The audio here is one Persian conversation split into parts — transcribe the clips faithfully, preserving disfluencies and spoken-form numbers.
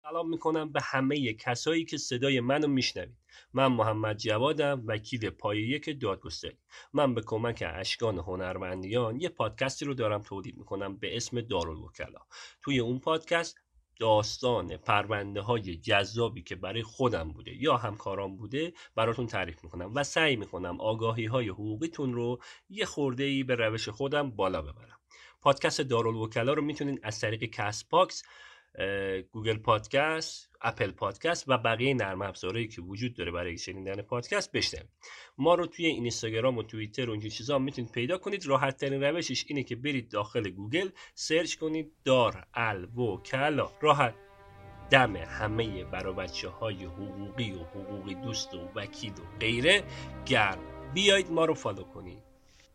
سلام میکنم به همه کسایی که صدای منو میشنوید. من محمد جوادم، وکیل پایه یک دادگستری. من به کمک اشکان هنرمندیان یه پادکستی رو دارم تولید میکنم به اسم دارالوکلا. توی اون پادکست داستان پرونده های جذابی که برای خودم بوده یا همکاران بوده براتون تعریف میکنم و سعی میکنم آگاهی های حقوقیتون رو یه خورده‌ای به روش خودم بالا ببرم. پادکست دارالوکلا رو میتونید از طریق کست باکس، گوگل پادکست، اپل پادکست و بقیه نرم افزارهایی که وجود داره برای شنیدن پادکست بشنوید. ما رو توی اینستاگرام و توییتر و اینجور چیزا میتونید پیدا کنید. راحت ترین روشش اینه که برید داخل گوگل سرچ کنید دار الوکلا. راحت دم همه برا بچه های حقوقی و حقوقی دوست و وکیل و غیره گرم. بیایید ما رو فالو کنید.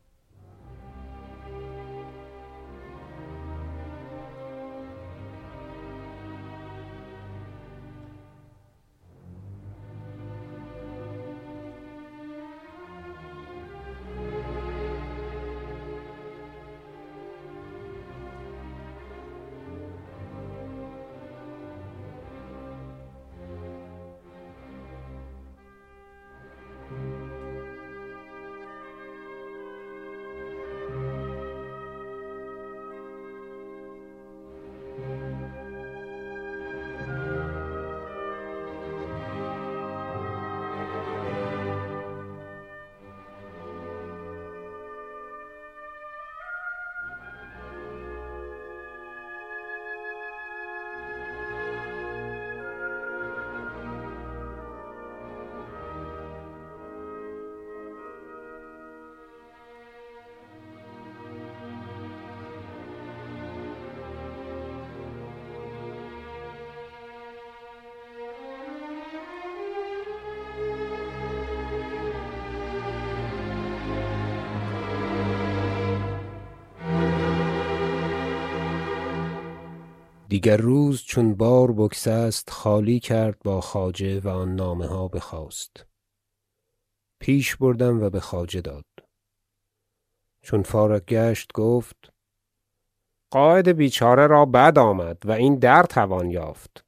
دیگر روز چون بار بگسست خالی کرد با خواجه و آن نامه ها بخواست. پیش بردم و به خواجه داد. چون فارغ گشت گفت: قاید بیچاره را بد آمد و این در توان یافت.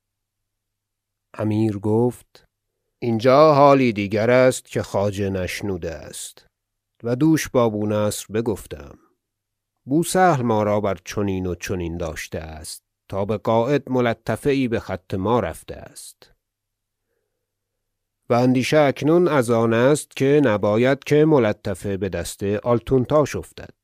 امیر گفت: اینجا حالی دیگر است که خواجه نشنوده است و دوش با بونصر بگفتم. بوسهل ما را بر چنین و چنین داشته است تا به قاید ملطفه ای به خط ما رفته است و اندیشه اکنون از آن است که نباید که ملطفه به دست آلتونتاش افتد.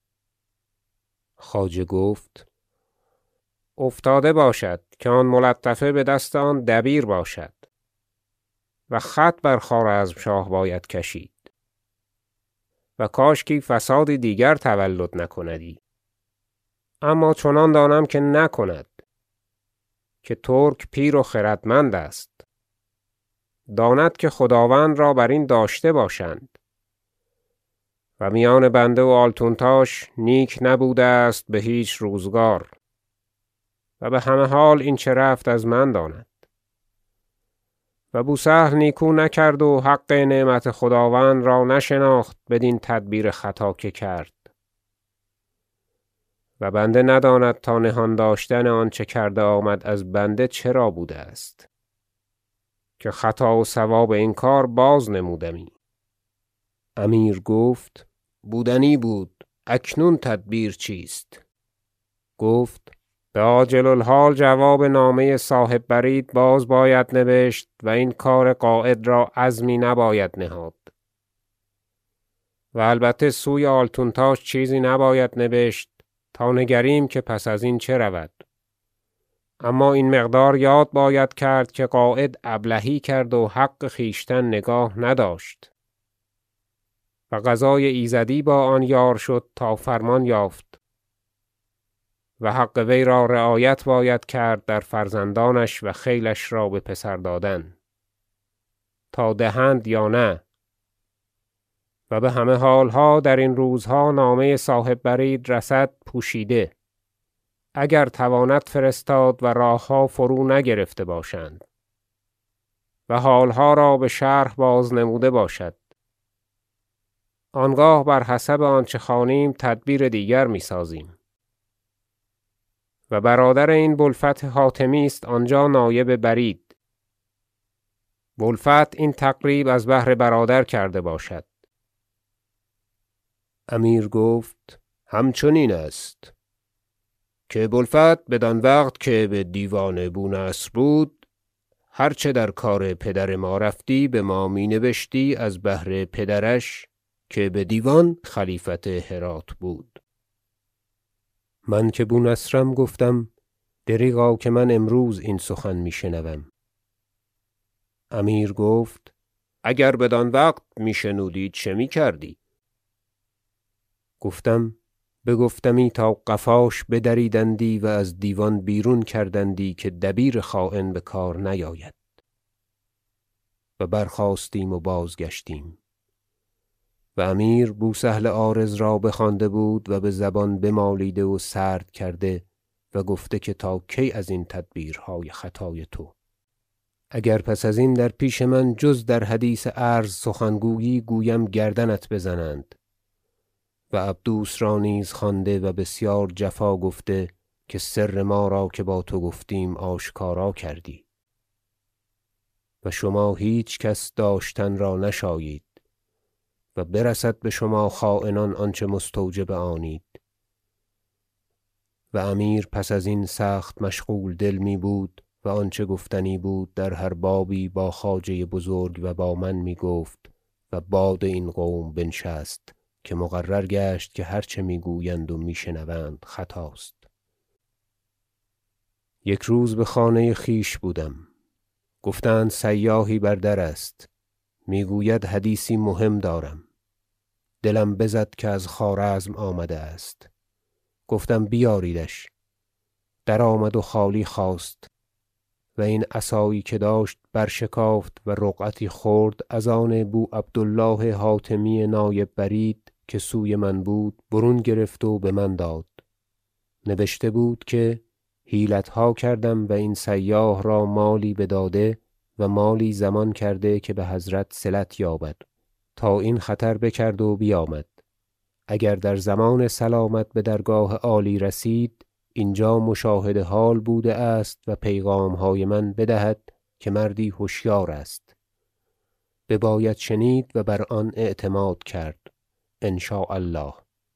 خواجه گفت: افتاده باشد که آن ملطفه به دست آن دبیر باشد و خط بر خوارزمشاه باید کشید و کاشکی فسادی دیگر تولد نکندی. اما چنان دانم که نکند که ترک پیر و خردمند است، داند که خداوند را بر این داشته باشند و میان بنده و آلتونتاش نیک نبوده است به هیچ روزگار و به همه حال این چه رفت از من داند و بوسهل نیکو نکرد و حق نعمت خداوند را نشناخت بدین تدبیر خطا که کرد و بنده نداند تا نهان داشتن آنچه کرده آمد از بنده چرا بوده است که خطا و صواب این کار باز نمودمی. امیر گفت: بودنی بود، اکنون تدبیر چیست؟ گفت: به عاجل الحال جواب نامه صاحب برید باز باید نبشت و این کار قاید را عزمی نباید نهاد و البته سوی آلتونتاش چیزی نباید نبشت تا نگریم که پس از این چه رود. اما این مقدار یاد باید کرد که قاید ابلهی کرد و حق خویشتن نگاه نداشت و قضای ایزدی با آن یار شد تا فرمان یافت و حق وی را رعایت باید کرد در فرزندانش و خیلش را به پسر دادن تا دهند یا نه. و به همه حالها در این روزها نامه صاحب برید رسد پوشیده، اگر تواند فرستاد و راهها فرو نگرفته باشند و حالها را به شرح باز نموده باشد. آنگاه بر حسب آنچه خوانیم تدبیر دیگر می سازیم. و برادر این بوالفتح حاتمی است آنجا نایب برید. بوالفتح این تقریب از بهر برادر کرده باشد. امیر گفت همچنین است که بوالفتح بدان وقت که به دیوان بونصر بود هر چه در کار پدر ما رفتی به ما می نبشتی از بهر پدرش که به دیوان خلیفت هرات بود. من که بونصرم گفتم دریغا که من امروز این سخن می شنوم. امیر گفت اگر بدان وقت می شنودی چه می کردی؟ گفتم بگفتمی تا قفاش بدریدندی و از دیوان بیرون کردندی که دبیر خائن به کار نیاید. و برخاستیم و بازگشتیم و امیر بوسهل عارض را بخوانده بود و به زبان بمالیده و سرد کرده و گفته که تا کی از این تدبیرهای خطای تو؟ اگر پس از این در پیش من جز در حدیث عرض سخنگویی گویم گردنت بزنند. و عبدوس را نیز خوانده و بسیار جفا گفته که سر ما را که با تو گفتیم آشکارا کردی و شما هیچ کس داشتن را نشایید و برسد به شما خائنان آنچه مستوجب آنید. و امیر پس از این سخت مشغول دل می بود و آنچه گفتنی بود در هر بابی با خواجه بزرگ و با من می گفت و باد این قوم بنشست که مقرر گشت که هر چه می گویند و می شنوند خطاست. یک روز به خانه خویش بودم. گفتند سیاحی بر در است، می گوید حدیثی مهم دارم. دلم بزد که از خوارزم آمده است. گفتم بیاریدش. در آمد و خالی خواست و این عصایی که داشت برشکافت و رقعتی خرد از آن بو عبد الله حاتمی نایب برید که سوی من بود برون گرفت و به من داد. نبشته بود که حیلتها کردم و این سیاح را مالی بداده و مالی ضمان کرده که به حضرت صلت یابد تا این خطر بکرد و بیامد. اگر در زمان سلامت به درگاه عالی رسید اینجا مشاهد حال بوده است و پیغامهای من بدهد که مردی هوشیار است. بباید شنید و بر آن اعتماد کرد ان شاء الله.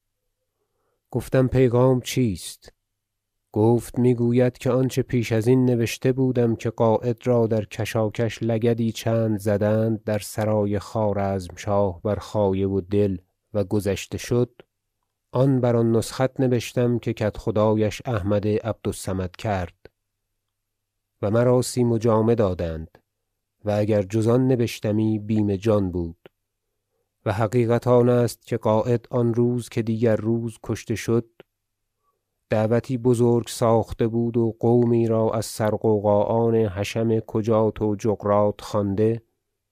گفتم پیغام چیست؟ گفت میگوید که آنچه پیش از این نوشته بودم که قاید را در کشاکش لگدی چند زدند در سرای خوارزمشاه بر خایه و دل و گذشته شد، آن بر آن نسخت نبشتم که کدخدایش احمد عبد الصمد کرد و مرا سیم و جامه دادند و اگر جز آن نبشتمی بیم جان بود. و حقیقت آن است که قاید آن روز که دیگر روز کشته شد دعوتی بزرگ ساخته بود و قومی را از سرغوغاءان حشم کجات و جغرات خوانده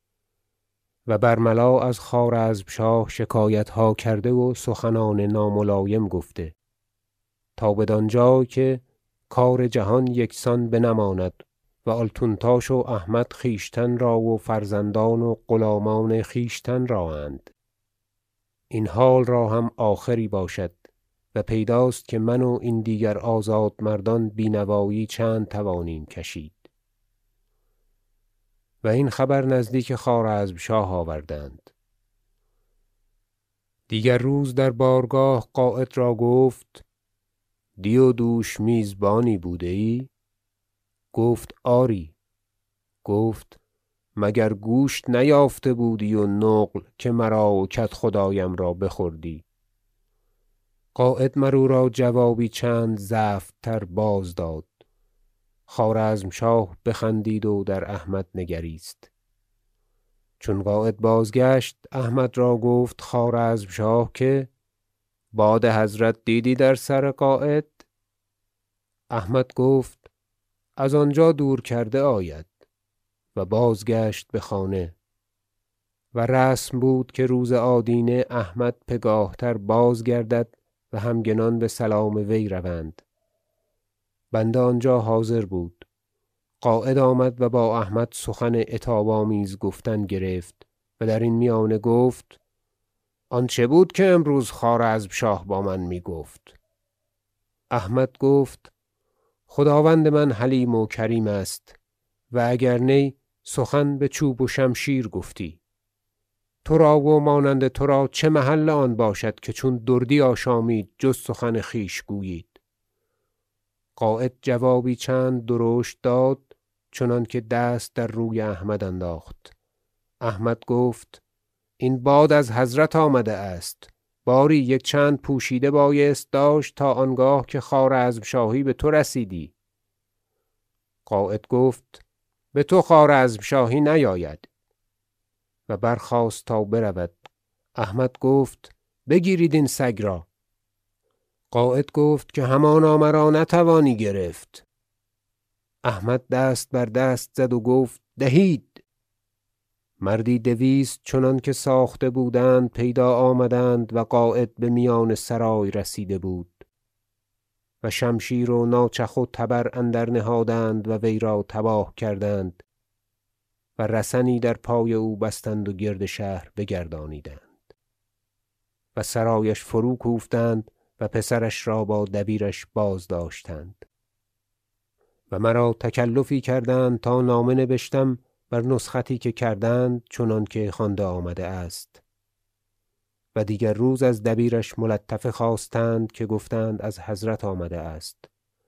و برملا از خوارزمشاه شکایتها کرده و سخنان ناملایم گفته تا بدانجای که کار جهان یکسان بنماند و آلتونتاش و احمد خویشتن را و فرزندان و غلامان خویشتن را اند. این حال را هم آخری باشد و پیداست که من و این دیگر آزاد مردان بینوایی چند توانیم کشید. و این خبر نزدیک خوارزمشاه آوردند. دیگر روز در بارگاه قاید را گفت دی و دوش میزبانی بوده ای؟ گفت آری. گفت مگر گوشت نیافته بودی و نقل که مرا و کدخدایم را بخوردی؟ قاید مر او را جوابی چند زفت تر باز داد. خوارزمشاه بخندید و در احمد نگریست. چون قاید بازگشت احمد را گفت خوارزمشاه که باد حضرت دیدی در سر قاید؟ احمد گفت از آنجا دور کرده آید و بازگشت به خانه. و رسم بود که روز آدینه احمد پگاه تر بازگردد و همگنان به سلام وی روند. بنده آنجا حاضر بود. قاید آمد و با احمد سخن عتاب آمیز گفتن گرفت و در این میانه گفت آن چه بود که امروز خوارزمشاه با من می گفت؟ احمد گفت خداوند من حلیم و کریم است و اگر نی سخن به چوب و شمشیر گفتی. تو را و مانند تو را چه محل آن باشد که چون دردی آشامید جز سخن خویش گویید؟ قاید جوابی چند درشت داد چنانکه دست در روی احمد انداخت. احمد گفت این باد از حضرت آمده است، باری یک چند پوشیده بایست داشت تا آنگاه که خوارزمشاهی به تو رسیدی. قاید گفت به تو خوارزمشاهی نیاید و برخاست تا برود. احمد گفت بگیرید این سگ را. قاید گفت که همانا مرا نتوانی گرفت. احمد دست بر دست زد و گفت دهید. مردی دویست چنانکه ساخته بودند پیدا آمدند و قاید به میان سرای رسیده بود و شمشیر و ناچخ و تبر اندر نهادند و وی را تباه کردند و رسنی در پای او بستند و گرد شهر بگردانیدند و سرایش فرو کوفتند و پسرش را با دبیرش بازداشتند و مرا تکلفی کردند تا نامه نبشتم بر نسختی که کردند چنانکه خوانده آمده است. و دیگر روز از دبیرش ملطفه خواستند که گفتند از حضرت آمده است.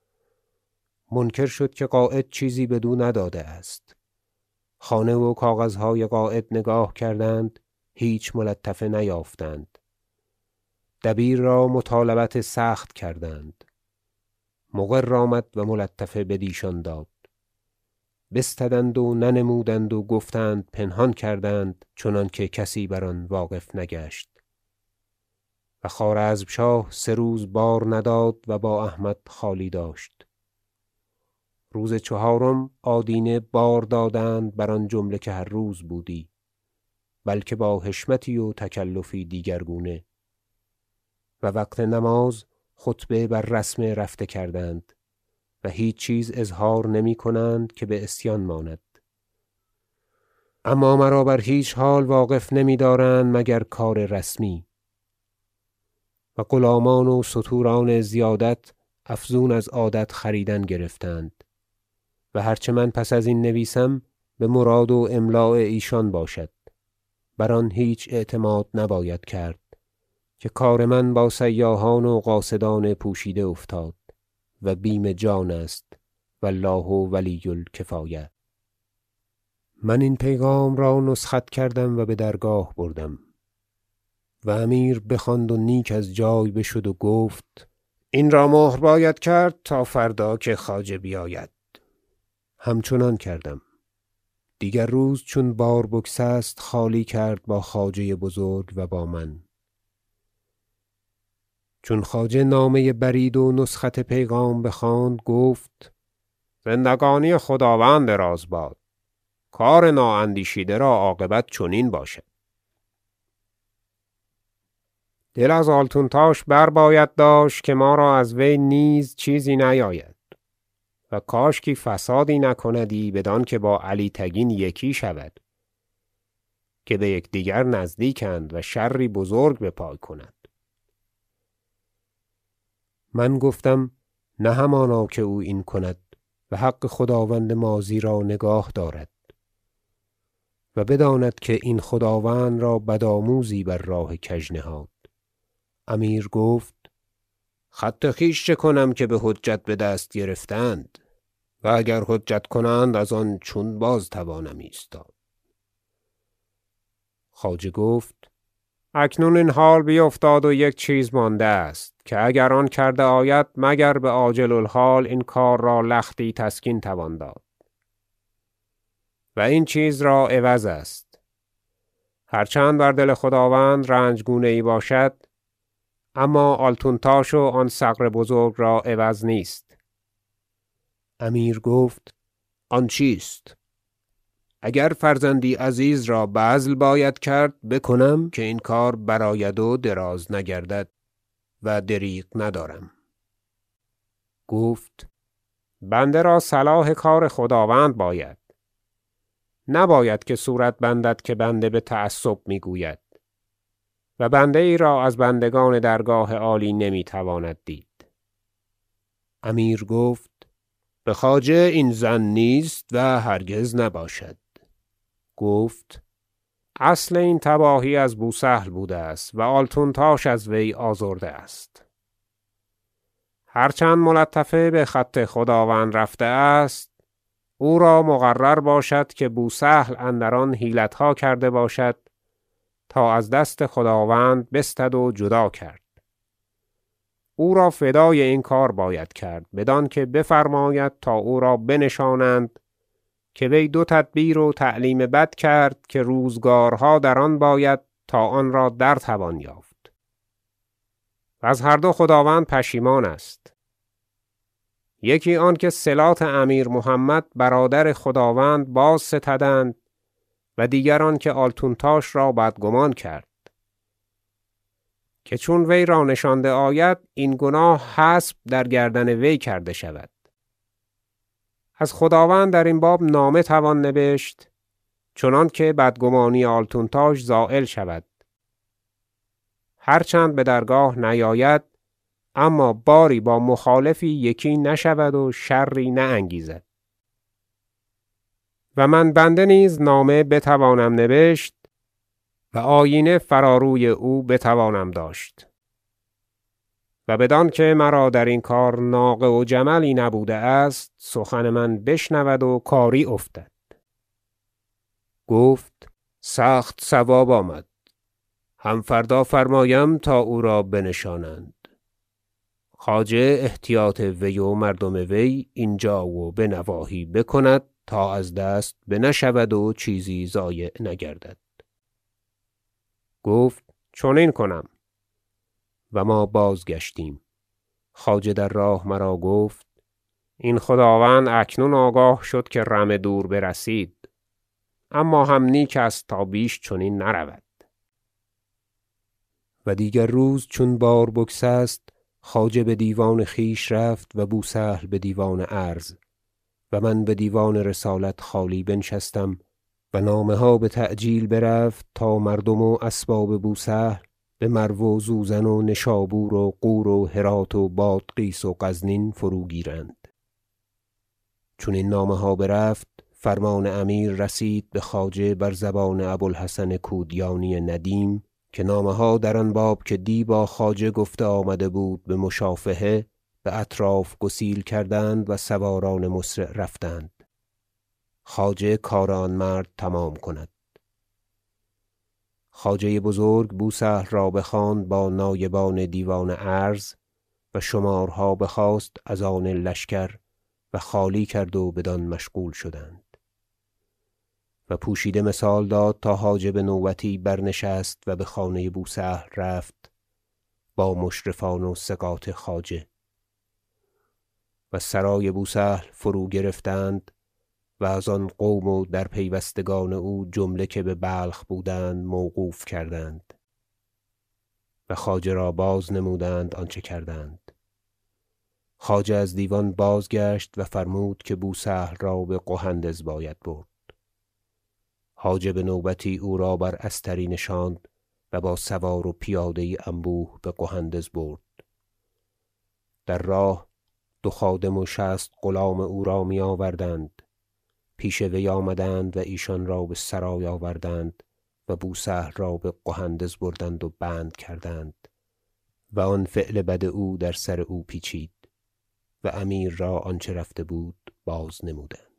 منکر شد که قاید چیزی بدو نداده است. خانه و کاغذهای قاید نگاه کردند، هیچ ملطفه نیافتند. دبیر را مطالبت سخت کردند. مقر آمد و ملطفه بدیشان داد. بستدند و ننمودند و گفتند پنهان کردند چنانکه کسی بر آن واقف نگشت. و خوارزمشاه سه روز بار نداد و با احمد خالی داشت. روز چهارم آدینه بار دادند بر آن جمله که هر روز بودی، بلکه با حشمتی و تکلفی دیگرگونه. و وقت نماز خطبه بر رسم رفته کردند و هیچ چیز اظهار نمی کنند که به عصیان ماند. اما مرا بر هیچ حال واقف نمی دارند مگر کار رسمی. و غلامان و ستوران زیادت افزون از عادت خریدن گرفتند و هر چه من پس از این نویسم به مراد و املاء ایشان باشد، بر آن هیچ اعتماد نباید کرد که کار من با سیاحان و قاصدان پوشیده افتاد و بیم جان است و الله ولی الکفایة. من این پیغام را نسخت کردم و به درگاه بردم و امیر بخواند و نیک از جای بشد و گفت این را مهر باید کرد تا فردا که خواجه بیاید. همچنان کردم. دیگر روز چون بار بگسست خالی کرد با خواجه بزرگ و با من. چون خواجه نامه برید و نسخت پیغام بخواند گفت زندگانی خداوند دراز باد. کار نااندیشیده را عاقبت چنین باشد. دل از آلتونتاش بر باید داشت که ما را از وی نیز چیزی نیاید و کاشکی فسادی نکندی بدان که با علی تگین یکی شود که به یکدیگر نزدیکند و شری بزرگ بپای کند. من گفتم نه همانا که او این کند و حق خداوند ماضی را نگاه دارد و بداند که این خداوند را بدآموزی بر راه کژ نهاد. امیر گفت خط خویش چه کنم که به حجت به دست گرفتند و اگر حجت کنند از آن چون باز توانم ایستاد؟ خواجه گفت اکنون این حال بیفتاد و یک چیز مانده است که اگر آن کرده آید مگر به عاجل الحال این کار را لختی تسکین توان داد و این چیز را عوض است. هرچند بر دل خداوند رنجگونه ای باشد، اما آلتونتاش و آن ثغر بزرگ را عوض نیست. امیر گفت آن چیست؟ اگر فرزندی عزیز را بذل باید کرد بکنم که این کار براید و دراز نگردد و دریغ ندارم. گفت بنده را صلاح کار خداوند باید، نباید که صورت بندد که بنده به تعصب میگوید و بنده ای را از بندگان درگاه عالی نمیتواند دید. امیر گفت به خواجه این زن نیست و هرگز نباشد. گفت اصل این تباهی از بوسهل بوده است و آلتونتاش از وی آزرده است. هرچند ملطفه به خط خداوند رفته است، او را مقرر باشد که بوسهل اندر آن حیلتها کرده باشد تا از دست خداوند بستد و جدا کرد. او را فدای این کار باید کرد، بدان که بفرماید تا او را بنشانند که وی دو تدبیر و تعلیم بد کرد که روزگارها در آن باید تا آن را در توان یافت. و از هر دو خداوند پشیمان است. یکی آن که صلات امیر محمد برادر خداوند باز ستدند و دیگر آن که آلتونتاش را بدگمان کرد، که چون وی را نشانده آید این گناه حسب در گردن وی کرده شود. از خداوند در این باب نامه توان نبشت چنان که بدگمانی آلتونتاش زائل شود. هرچند به درگاه نیاید، اما باری با مخالفی یکی نشود و شری نه انگیزد. و من بنده نیز نامه بتوانم نبشت و آیینه فراروی او بتوانم داشت. و بدان که مرا در این کار ناقه و جملی نبوده است، سخن من بشنود و کاری افتد. گفت سخت صواب آمد. هم فردا فرمایم تا او را بنشانند. خواجه احتیاط وی و مردم وی اینجا و به نواحی بکند تا از دست بنشود و چیزی ضایع نگردد. گفت چنین کنم. و ما بازگشتیم. خواجه در راه مرا گفت این خداوند اکنون آگاه شد که رمه دور برسید، اما هم نیک است تا بیش چنین نرود. و دیگر روز چون بار بگسست، خواجه به دیوان خویش رفت و بوسهل به دیوان عرض و من به دیوان رسالت خالی بنشستم و نامه ها به تعجیل برفت تا مردم و اسباب بوسهل به مرو و زوزن و نشابور و غور و هرات و بادغیس و غزنین فروگیرند. چون این نامه ها برفت، فرمان امیر رسید به خواجه بر زبان ابوالحسن کودیانی ندیم که نامه ها در آن باب که دی با خواجه گفته آمده بود به مشافهه به اطراف گسیل کردند و سواران مسرع رفتند. خواجه کار آن مرد تمام کند. خواجه بزرگ بوسهل را بخواند با نایبان دیوان عرض و شمارها بخواست از آن لشکر و خالی کرد و بدان مشغول شدند. و پوشیده مثال داد تا حاجب نوبتی برنشست و به خانه بوسهل رفت با مشرفان و ثقات خواجه. و سرای بوسهل فرو گرفتند و از آن قوم و در پیوستگان او جمله که به بلخ بودند موقوف کردند و خواجه را باز نمودند آنچه کردند. خواجه از دیوان بازگشت و فرمود که بوسهل را به قهندز باید برد. حاجب نوبتی او را بر استری نشاند و با سوار و پیاده انبوه به قهندز برد. در راه دو خادم و شصت غلام او را می آوردند. پیش وی آمدند و ایشان را به سرای آوردند و بوسهل را به قهندز بردند و بند کردند و آن فعل بد او در سر او پیچید و امیر را آنچه رفته بود باز نمودند.